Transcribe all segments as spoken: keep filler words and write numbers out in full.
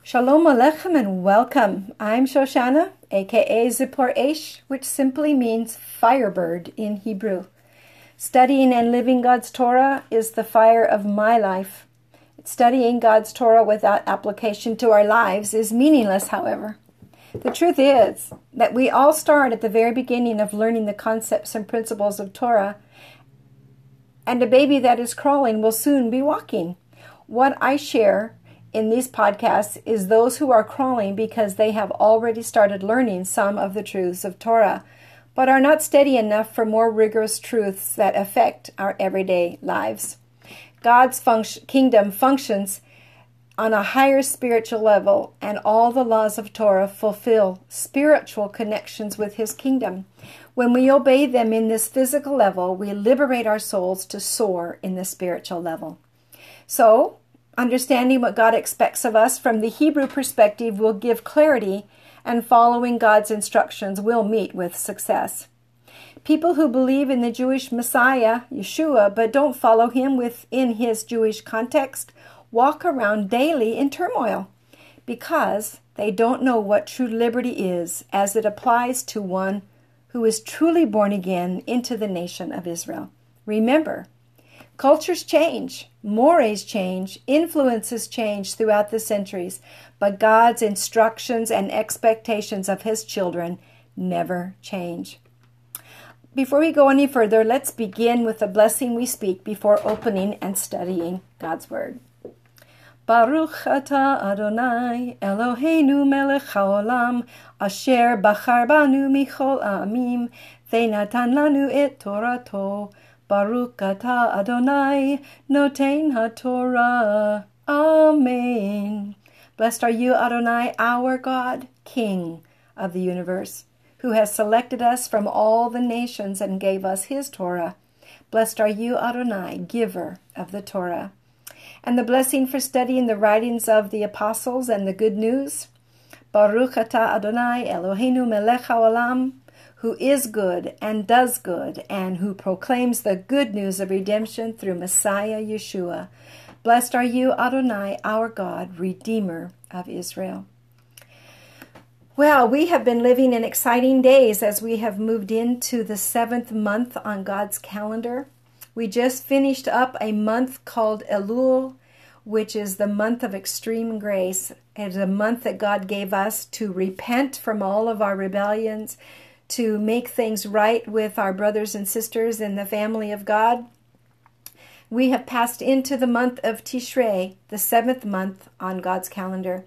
Shalom Aleichem and welcome. I'm Shoshana, aka Zippor Eish, which simply means firebird in Hebrew. Studying and living God's Torah is the fire of my life. Studying God's Torah without application to our lives is meaningless, however. The truth is that we all start at the very beginning of learning the concepts and principles of Torah, and a baby that is crawling will soon be walking. What I share in these podcasts is those who are crawling because they have already started learning some of the truths of Torah, but are not steady enough for more rigorous truths that affect our everyday lives. God's func- kingdom functions on a higher spiritual level, and all the laws of Torah fulfill spiritual connections with His kingdom. When we obey them in this physical level, we liberate our souls to soar in the spiritual level. So, understanding what God expects of us from the Hebrew perspective will give clarity, and following God's instructions will meet with success. People who believe in the Jewish Messiah, Yeshua, but don't follow Him within His Jewish context, walk around daily in turmoil because they don't know what true liberty is as it applies to one who is truly born again into the nation of Israel. Remember, cultures change, mores change, influences change throughout the centuries, but God's instructions and expectations of His children never change. Before we go any further, let's begin with the blessing we speak before opening and studying God's Word. Baruch atah Adonai Eloheinu melech haolam asher bachar banu michol ha'amim ve'natan lanu et torato. Baruch atah Adonai noten haTorah. Amen. Blessed are you, Adonai, our God, King of the universe, who has selected us from all the nations and gave us His Torah. Blessed are you, Adonai, giver of the Torah. And the blessing for studying the writings of the apostles and the good news. Baruch atah Adonai Eloheinu melech haolam, who is good and does good, and who proclaims the good news of redemption through Messiah Yeshua. Blessed are you, Adonai, our God, Redeemer of Israel. Well, we have been living in exciting days as we have moved into the seventh month on God's calendar. We just finished up a month called Elul, which is the month of extreme grace. It is a month that God gave us to repent from all of our rebellions, to make things right with our brothers and sisters in the family of God. We have passed into the month of Tishrei, the seventh month on God's calendar.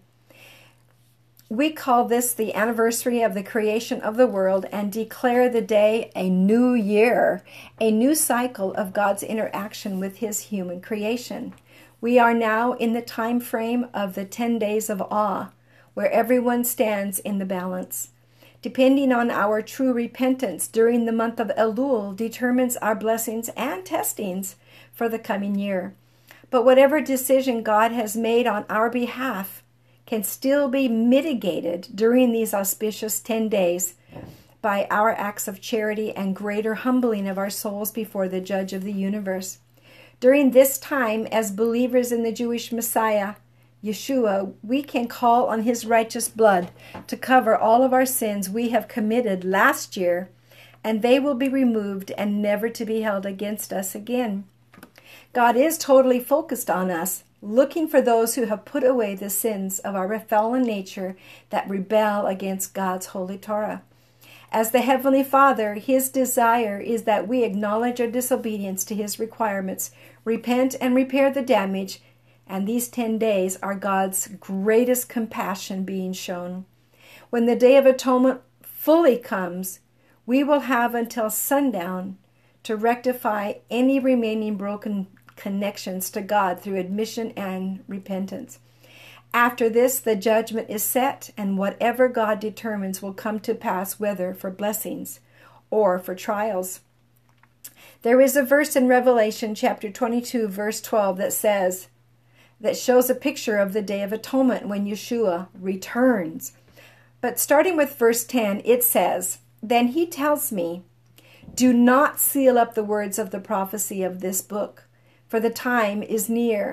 We call this the anniversary of the creation of the world and declare the day a new year, a new cycle of God's interaction with His human creation. We are now in the time frame of the ten days of awe, where everyone stands in the balance. Depending on our true repentance during the month of Elul determines our blessings and testings for the coming year. But whatever decision God has made on our behalf can still be mitigated during these auspicious ten days by our acts of charity and greater humbling of our souls before the Judge of the universe. During this time, as believers in the Jewish Messiah, Yeshua, we can call on His righteous blood to cover all of our sins we have committed last year, and they will be removed and never to be held against us again. God is totally focused on us, looking for those who have put away the sins of our fallen nature that rebel against God's holy Torah. As the Heavenly Father, His desire is that we acknowledge our disobedience to His requirements, repent and repair the damage, and these ten days are God's greatest compassion being shown. When the Day of Atonement fully comes, we will have until sundown to rectify any remaining broken connections to God through admission and repentance. After this, the judgment is set, and whatever God determines will come to pass, whether for blessings or for trials. There is a verse in Revelation chapter twenty-two, verse twelve that says, that shows a picture of the Day of Atonement when Yeshua returns. But starting with verse ten, it says, Then He tells me, Do not seal up the words of the prophecy of this book, for the time is near.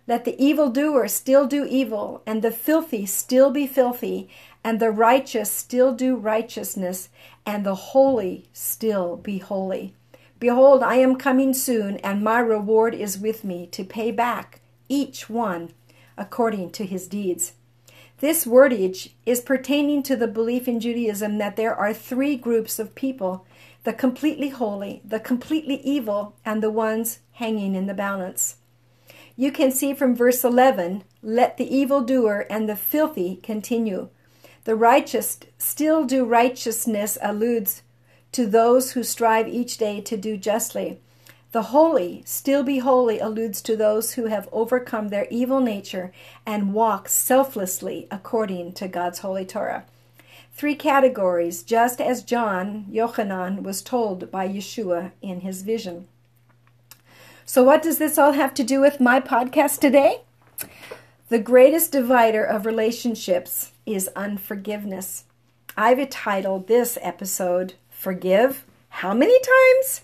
Let the evildoer still do evil, and the filthy still be filthy, and the righteous still do righteousness, and the holy still be holy. Behold, I am coming soon, and my reward is with me to pay back each one according to his deeds. This wordage is pertaining to the belief in Judaism that there are three groups of people: the completely holy, the completely evil, and the ones hanging in the balance. You can see from verse eleven, let the evildoer and the filthy continue. The righteous still do righteousness alludes to those who strive each day to do justly. The holy still be holy alludes to those who have overcome their evil nature and walk selflessly according to God's holy Torah. Three categories, just as John, Yochanan, was told by Yeshua in his vision. So what does this all have to do with my podcast today? The greatest divider of relationships is unforgiveness. I've entitled this episode, Forgive How Many Times?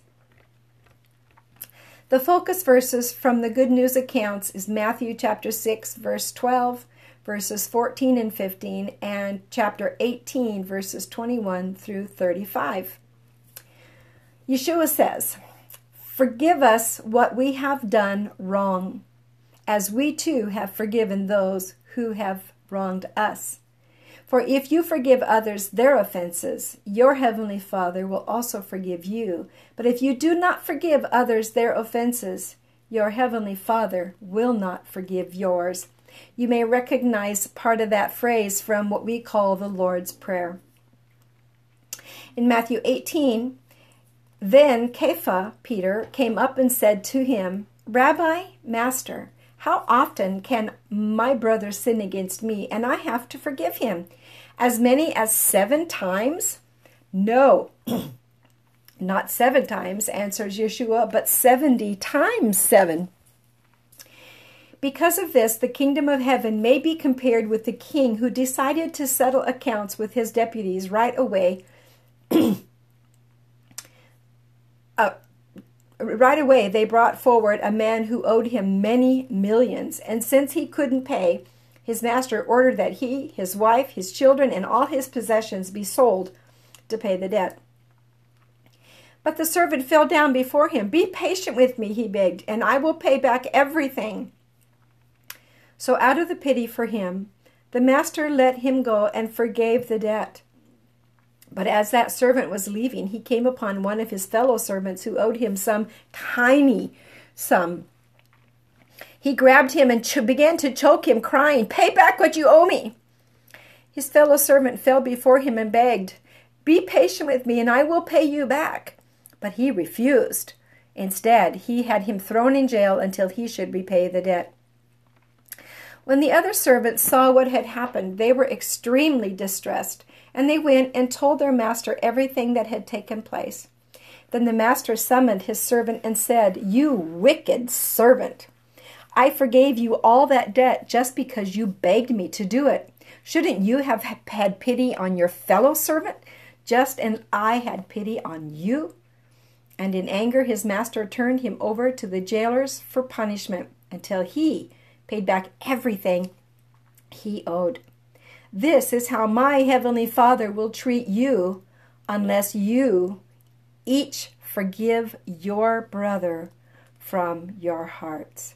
The focus verses from the Good News accounts is Matthew chapter six, verse twelve, verses fourteen and fifteen, and chapter eighteen, verses twenty-one through thirty-five. Yeshua says, forgive us what we have done wrong, as we too have forgiven those who have wronged us. For if you forgive others their offenses, your heavenly Father will also forgive you. But if you do not forgive others their offenses, your heavenly Father will not forgive yours. You may recognize part of that phrase from what we call the Lord's Prayer. In Matthew eighteen, then Kepha, Peter, came up and said to him, Rabbi, Master, how often can my brother sin against me, and I have to forgive him? As many as seven times? No, not seven times, answers Yeshua, but seventy times seven. Because of this, the kingdom of heaven may be compared with the king who decided to settle accounts with his deputies right away. uh, Right away, they brought forward a man who owed him many millions, and since he couldn't pay, his master ordered that he, his wife, his children, and all his possessions be sold to pay the debt. But the servant fell down before him. Be patient with me, he begged, and I will pay back everything. So out of the pity for him, the master let him go and forgave the debt. But as that servant was leaving, he came upon one of his fellow servants who owed him some tiny sum. He grabbed him and ch- began to choke him, crying, Pay back what you owe me. His fellow servant fell before him and begged, Be patient with me, and I will pay you back. But he refused. Instead, he had him thrown in jail until he should repay the debt. When the other servants saw what had happened, they were extremely distressed, and they went and told their master everything that had taken place. Then the master summoned his servant and said, You wicked servant! I forgave you all that debt just because you begged me to do it. Shouldn't you have had pity on your fellow servant, just as I had pity on you? And in anger his master turned him over to the jailers for punishment until he paid back everything he owed. This is how my heavenly Father will treat you unless you each forgive your brother from your hearts.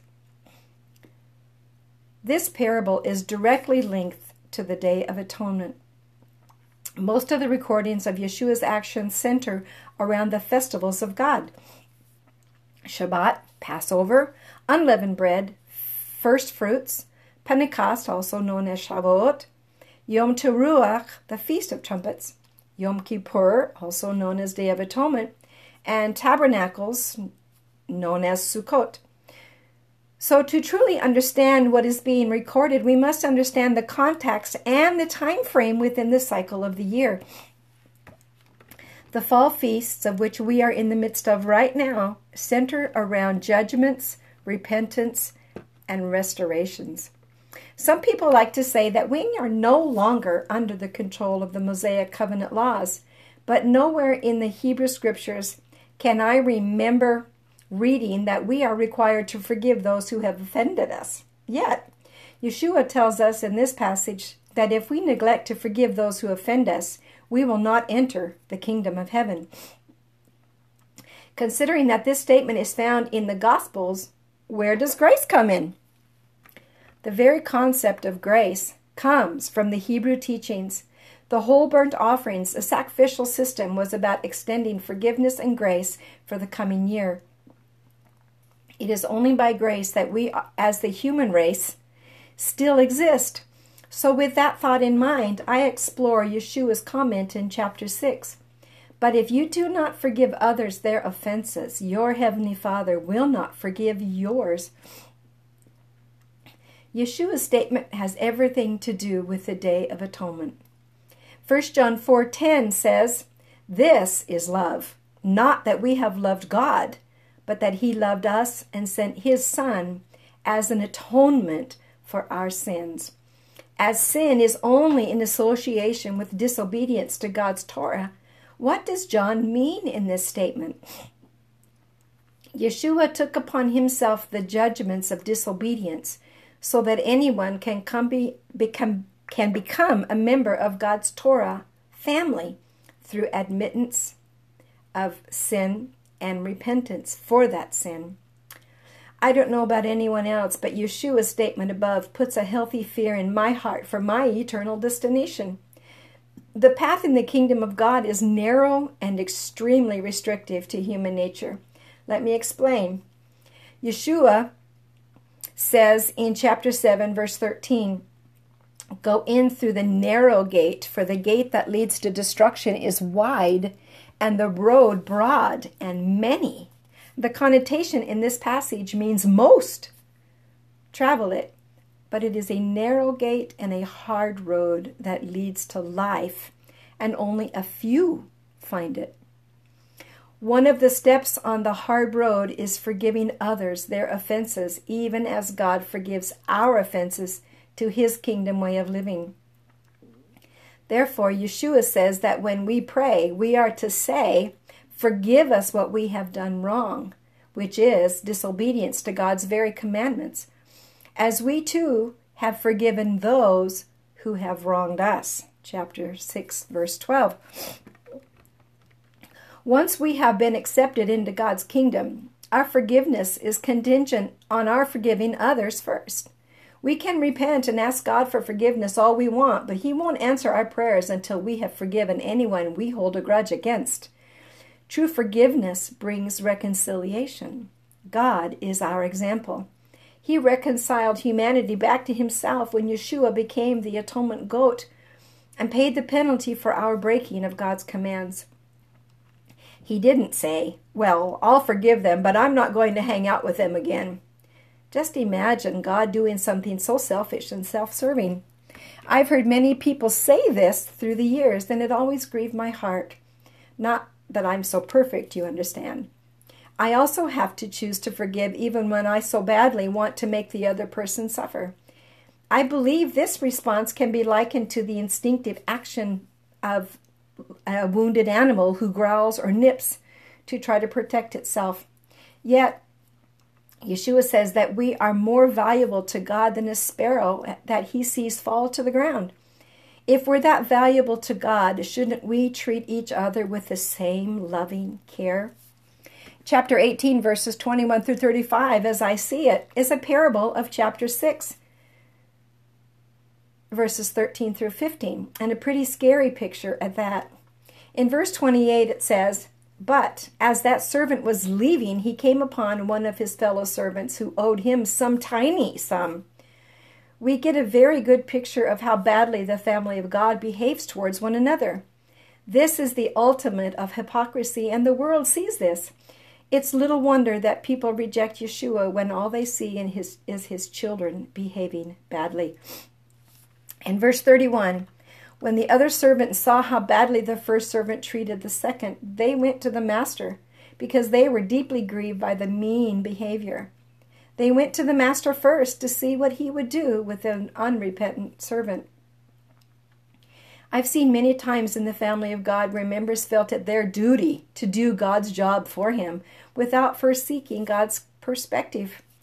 This parable is directly linked to the Day of Atonement. Most of the recordings of Yeshua's actions center around the festivals of God. Shabbat, Passover, unleavened bread, first fruits, Pentecost, also known as Shavuot, Yom Teruach, the Feast of Trumpets, Yom Kippur, also known as Day of Atonement, and Tabernacles, known as Sukkot. So to truly understand what is being recorded, we must understand the context and the time frame within the cycle of the year. The fall feasts, of which we are in the midst of right now, center around judgments, repentance, and restorations. Some people like to say that we are no longer under the control of the Mosaic covenant laws, but nowhere in the Hebrew scriptures can I remember reading that we are required to forgive those who have offended us. Yet, Yeshua tells us in this passage that if we neglect to forgive those who offend us, we will not enter the kingdom of heaven. Considering that this statement is found in the Gospels, where does grace come in? The very concept of grace comes from the Hebrew teachings. The whole burnt offerings, a sacrificial system, was about extending forgiveness and grace for the coming year. It is only by grace that we, as the human race, still exist. So with that thought in mind, I explore Yeshua's comment in chapter six. But if you do not forgive others their offenses, your heavenly Father will not forgive yours. Yeshua's statement has everything to do with the Day of Atonement. First John four ten says, "This is love, not that we have loved God, but that he loved us and sent his Son as an atonement for our sins." As sin is only in association with disobedience to God's Torah, what does John mean in this statement? Yeshua took upon himself the judgments of disobedience so that anyone can come be, become, can become a member of God's Torah family through admittance of sin and repentance for that sin. I don't know about anyone else, but Yeshua's statement above puts a healthy fear in my heart for my eternal destination. The path in the kingdom of God is narrow and extremely restrictive to human nature. Let me explain. Yeshua says in chapter seven, verse thirteen, "Go in through the narrow gate, for the gate that leads to destruction is wide, and the road broad and many." The connotation in this passage means most travel it, but it is a narrow gate and a hard road that leads to life, and only a few find it. One of the steps on the hard road is forgiving others their offenses, even as God forgives our offenses to his kingdom way of living. Therefore, Yeshua says that when we pray, we are to say, "Forgive us what we have done wrong," which is disobedience to God's very commandments, as we too have forgiven those who have wronged us. Chapter six, verse twelve. Once we have been accepted into God's kingdom, our forgiveness is contingent on our forgiving others first. We can repent and ask God for forgiveness all we want, but he won't answer our prayers until we have forgiven anyone we hold a grudge against. True forgiveness brings reconciliation. God is our example. He reconciled humanity back to himself when Yeshua became the atonement goat and paid the penalty for our breaking of God's commands. He didn't say, "Well, I'll forgive them, but I'm not going to hang out with them again." Just imagine God doing something so selfish and self-serving. I've heard many people say this through the years, and it always grieved my heart. Not that I'm so perfect, you understand. I also have to choose to forgive even when I so badly want to make the other person suffer. I believe this response can be likened to the instinctive action of a wounded animal who growls or nips to try to protect itself. Yet, Yeshua says that we are more valuable to God than a sparrow that he sees fall to the ground. If we're that valuable to God, shouldn't we treat each other with the same loving care? Chapter eighteen, verses twenty-one through thirty-five, as I see it, is a parable of chapter six, verses thirteen through fifteen, and a pretty scary picture at that. In verse twenty-eight it says, "But as that servant was leaving, he came upon one of his fellow servants who owed him some tiny sum." We get a very good picture of how badly the family of God behaves towards one another. This is the ultimate of hypocrisy, and the world sees this. It's little wonder that people reject Yeshua when all they see in his, is his children behaving badly. In verse thirty-one, when the other servants saw how badly the first servant treated the second, they went to the master because they were deeply grieved by the mean behavior. They went to the master first to see what he would do with an unrepentant servant. I've seen many times in the family of God where members felt it their duty to do God's job for him without first seeking God's perspective.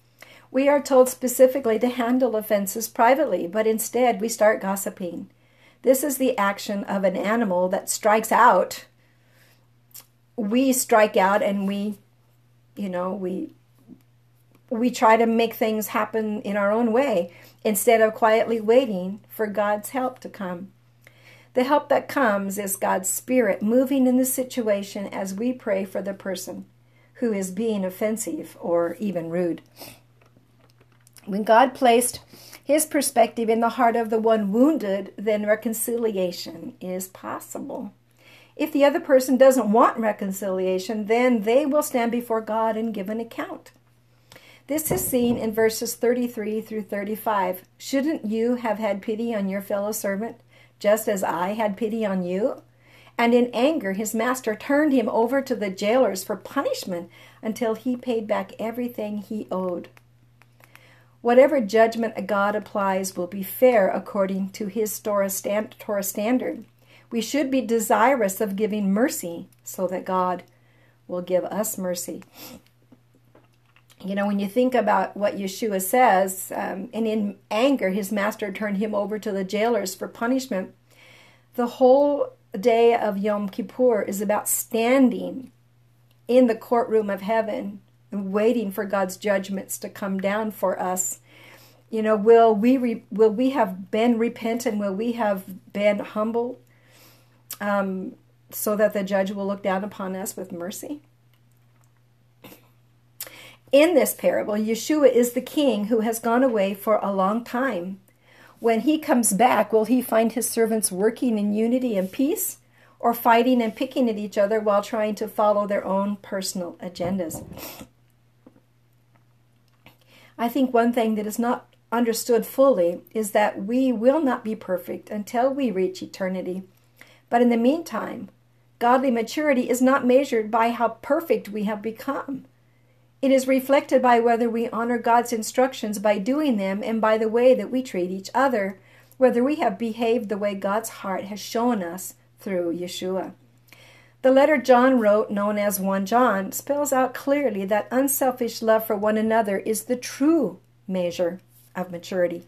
We are told specifically to handle offenses privately, but instead we start gossiping. This is the action of an animal that strikes out. We strike out and we, you know, we we try to make things happen in our own way instead of quietly waiting for God's help to come. The help that comes is God's Spirit moving in the situation as we pray for the person who is being offensive or even rude. When God placed His perspective in the heart of the one wounded, then reconciliation is possible. If the other person doesn't want reconciliation, then they will stand before God and give an account. This is seen in verses thirty-three through thirty-five. Shouldn't you have had pity on your fellow servant, just as I had pity on you? And in anger, his master turned him over to the jailers for punishment until he paid back everything he owed. Whatever judgment God applies will be fair according to His Torah standard. We should be desirous of giving mercy so that God will give us mercy. You know, when you think about what Yeshua says, um, and in anger his master turned him over to the jailers for punishment, the whole day of Yom Kippur is about standing in the courtroom of heaven and waiting for God's judgments to come down for us. You know, will we re- will we have been repentant? Will we have been humble um, so that the judge will look down upon us with mercy? In this parable, Yeshua is the king who has gone away for a long time. When he comes back, will he find his servants working in unity and peace, or fighting and picking at each other while trying to follow their own personal agendas? I think one thing that is not understood fully is that we will not be perfect until we reach eternity. But in the meantime, godly maturity is not measured by how perfect we have become. It is reflected by whether we honor God's instructions by doing them and by the way that we treat each other, whether we have behaved the way God's heart has shown us through Yeshua. The letter John wrote, known as First John, spells out clearly that unselfish love for one another is the true measure of maturity.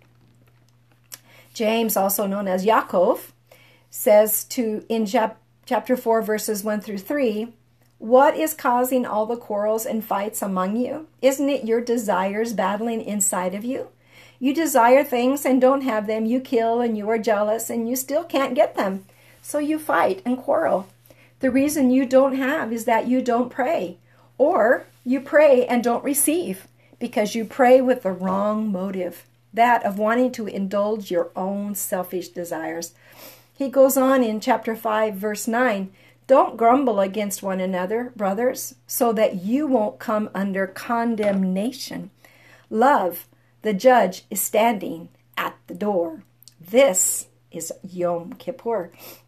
James, also known as Yaakov, says to in chapter four, verses one through three, "What is causing all the quarrels and fights among you? Isn't it your desires battling inside of you? You desire things and don't have them. You kill and you are jealous and you still can't get them. So you fight and quarrel. The reason you don't have is that you don't pray. Or you pray and don't receive because you pray with the wrong motive, that of wanting to indulge your own selfish desires." He goes on in chapter five, verse nine, "Don't grumble against one another, brothers, so that you won't come under condemnation. Love, the judge, is standing at the door." This is Yom Kippur.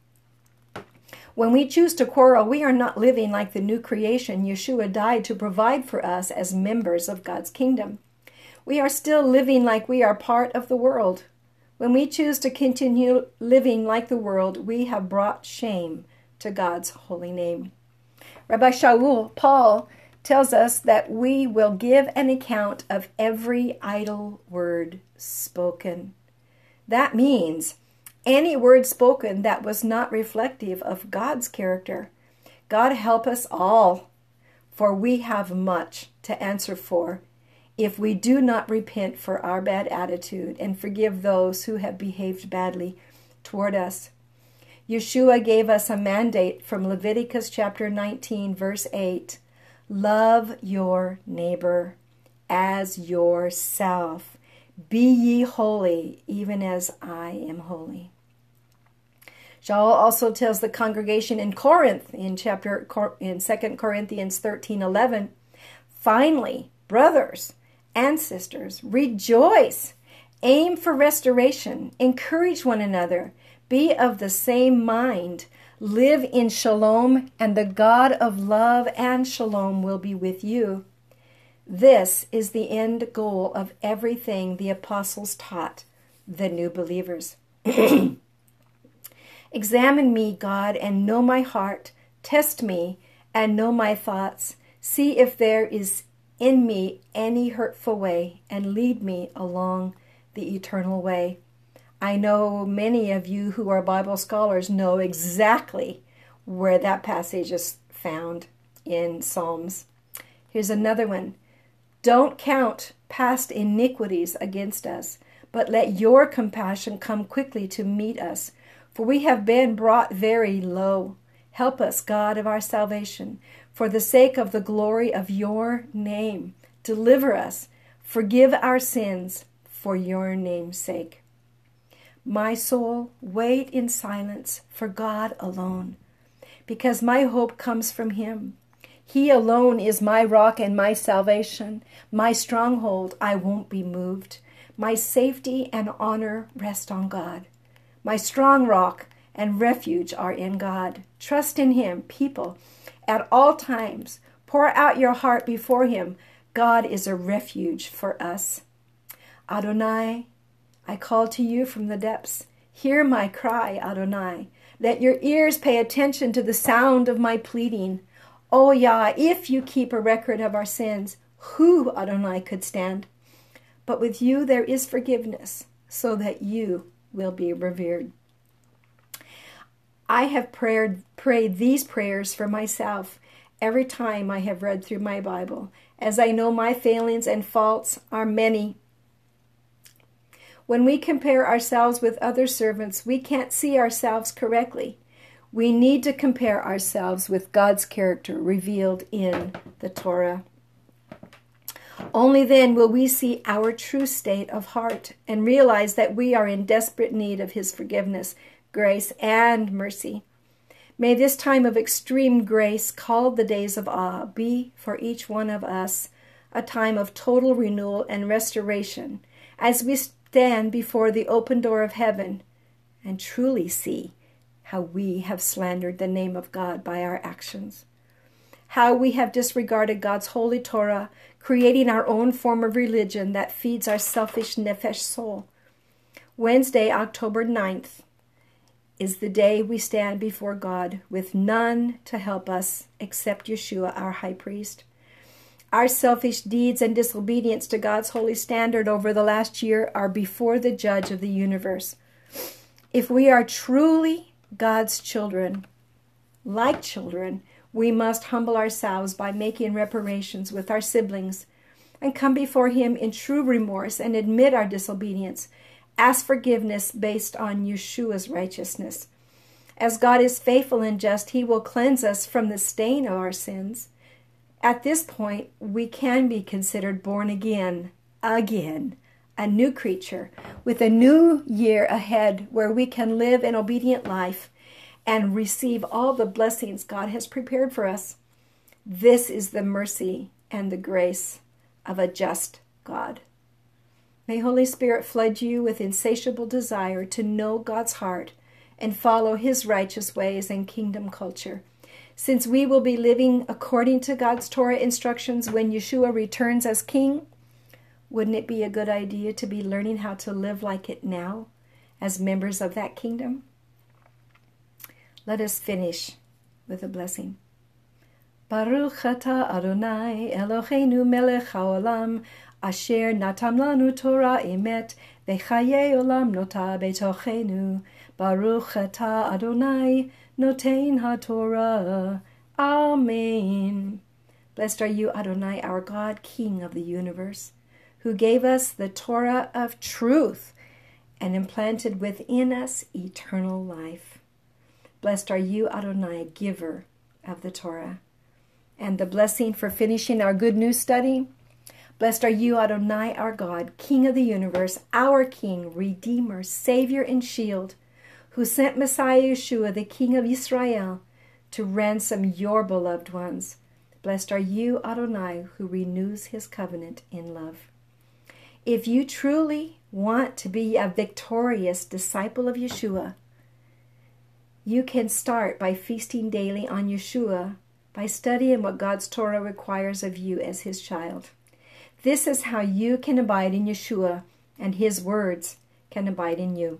When we choose to quarrel, we are not living like the new creation Yeshua died to provide for us as members of God's kingdom. We are still living like we are part of the world. When we choose to continue living like the world, we have brought shame to God's holy name. Rabbi Shaul, Paul, tells us that we will give an account of every idle word spoken. That means any word spoken that was not reflective of God's character. God help us all, for we have much to answer for if we do not repent for our bad attitude and forgive those who have behaved badly toward us. Yeshua gave us a mandate from Leviticus chapter nineteen, verse eight. Love your neighbor as yourself. Be ye holy, even as I am holy. Shaul also tells the congregation in Corinth in chapter in Second Corinthians thirteen eleven, finally, brothers and sisters, rejoice, aim for restoration, encourage one another, be of the same mind, live in shalom, and the God of love and shalom will be with you. This is the end goal of everything the apostles taught the new believers. Examine me, God, and know my heart. Test me and know my thoughts. See if there is in me any hurtful way and lead me along the eternal way. I know many of you who are Bible scholars know exactly where that passage is found in Psalms. Here's another one. Don't count past iniquities against us, but let your compassion come quickly to meet us, for we have been brought very low. Help us, God of our salvation, for the sake of the glory of your name. Deliver us, forgive our sins for your name's sake. My soul, wait in silence for God alone, because my hope comes from him. He alone is my rock and my salvation, my stronghold. I won't be moved. My safety and honor rest on God. My strong rock and refuge are in God. Trust in him, people, at all times. Pour out your heart before him. God is a refuge for us. Adonai, I call to you from the depths. Hear my cry, Adonai. Let your ears pay attention to the sound of my pleading. O Yah, if you keep a record of our sins, who, Adonai, could stand? But with you there is forgiveness, so that you will be revered. I have prayed, prayed these prayers for myself every time I have read through my Bible, as I know my failings and faults are many. When we compare ourselves with other servants, we can't see ourselves correctly. We need to compare ourselves with God's character revealed in the Torah. Only then will we see our true state of heart and realize that we are in desperate need of his forgiveness, grace, and mercy. May this time of extreme grace, called the days of awe, be for each one of us a time of total renewal and restoration as we stand before the open door of heaven and truly see how we have slandered the name of God by our actions, how we have disregarded God's holy Torah, creating our own form of religion that feeds our selfish nefesh soul. Wednesday, October ninth, is the day we stand before God with none to help us except Yeshua, our high priest. Our selfish deeds and disobedience to God's holy standard over the last year are before the judge of the universe. If we are truly God's children, like children, we must humble ourselves by making reparations with our siblings and come before him in true remorse and admit our disobedience. Ask forgiveness based on Yeshua's righteousness. As God is faithful and just, he will cleanse us from the stain of our sins. At this point, we can be considered born again, again, a new creature, with a new year ahead where we can live an obedient life and receive all the blessings God has prepared for us. This is the mercy and the grace of a just God. May Holy Spirit flood you with insatiable desire to know God's heart and follow his righteous ways and kingdom culture. Since we will be living according to God's Torah instructions when Yeshua returns as king, wouldn't it be a good idea to be learning how to live like it now as members of that kingdom? Let us finish with a blessing. Baruch atah Adonai Eloheinu melech haolam asher natam lanu Torah emet v'chayei olam nota betochenu. Baruch atah Adonai notein haTorah. Amen. Blessed are you, Adonai, our God, King of the universe, who gave us the Torah of truth and implanted within us eternal life. Blessed are you, Adonai, giver of the Torah. And the blessing for finishing our good news study. Blessed are you, Adonai, our God, King of the universe, our King, Redeemer, Savior, and Shield, who sent Messiah Yeshua, the King of Israel, to ransom your beloved ones. Blessed are you, Adonai, who renews his covenant in love. If you truly want to be a victorious disciple of Yeshua, you can start by feasting daily on Yeshua, by studying what God's Torah requires of you as his child. This is how you can abide in Yeshua, and his words can abide in you.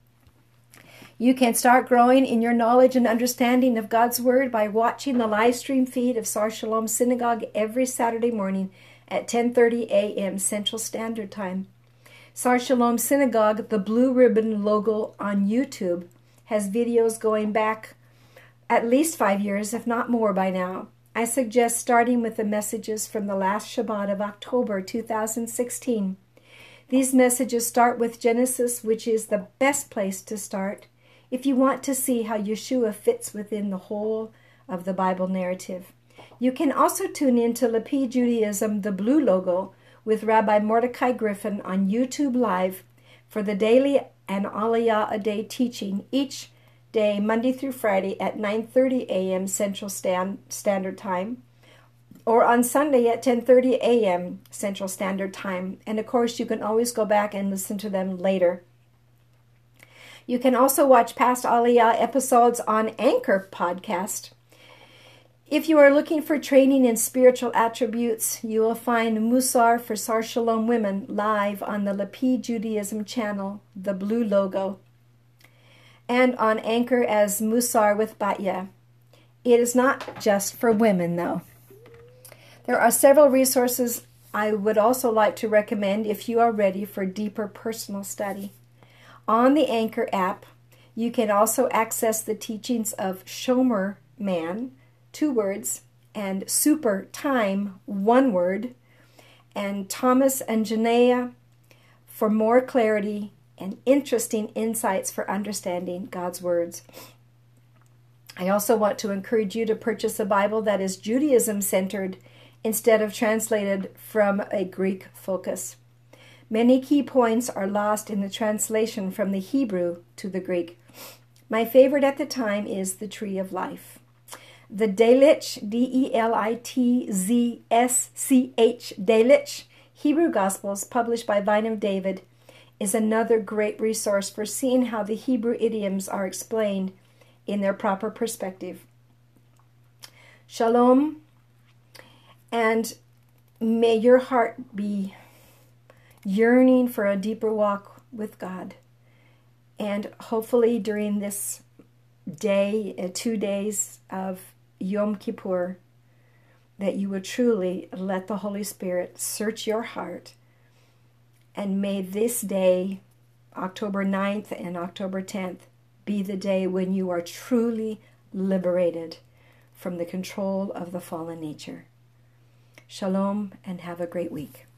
You can start growing in your knowledge and understanding of God's word by watching the live stream feed of Sar Shalom Synagogue every Saturday morning at ten thirty a.m. Central Standard Time. Sar Shalom Synagogue, the blue ribbon logo on YouTube, has videos going back at least five years, if not more by now. I suggest starting with the messages from the last Shabbat of October two thousand sixteen. These messages start with Genesis, which is the best place to start if you want to see how Yeshua fits within the whole of the Bible narrative. You can also tune in to Lapid Judaism, the blue logo, with Rabbi Mordecai Griffin on YouTube Live for the daily and Aliyah a day teaching each day, Monday through Friday at nine thirty a.m. Central Stand, Standard Time, or on Sunday at ten thirty a.m. Central Standard Time. And of course, you can always go back and listen to them later. You can also watch past Aliyah episodes on Anchor Podcast. If you are looking for training in spiritual attributes, you will find Musar for Sar Shalom Women live on the Lapid Judaism channel, the blue logo, and on Anchor as Musar with Batya. It is not just for women, though. There are several resources I would also like to recommend if you are ready for deeper personal study. On the Anchor app, you can also access the teachings of Shomer Man, two words, and Super Time, one word, and Thomas and Janaea for more clarity and interesting insights for understanding God's words. I also want to encourage you to purchase a Bible that is Judaism-centered instead of translated from a Greek focus. Many key points are lost in the translation from the Hebrew to the Greek. My favorite at the time is The Tree of Life. The Delitzsch, D E L I T Z S C H, Delitzsch, Hebrew Gospels, published by Vine of David, is another great resource for seeing how the Hebrew idioms are explained in their proper perspective. Shalom, and may your heart be yearning for a deeper walk with God. And hopefully during this day, uh, two days of Yom Kippur, that you would truly let the Holy Spirit search your heart. And may this day, October ninth and October tenth, be the day when you are truly liberated from the control of the fallen nature. Shalom, and have a great week.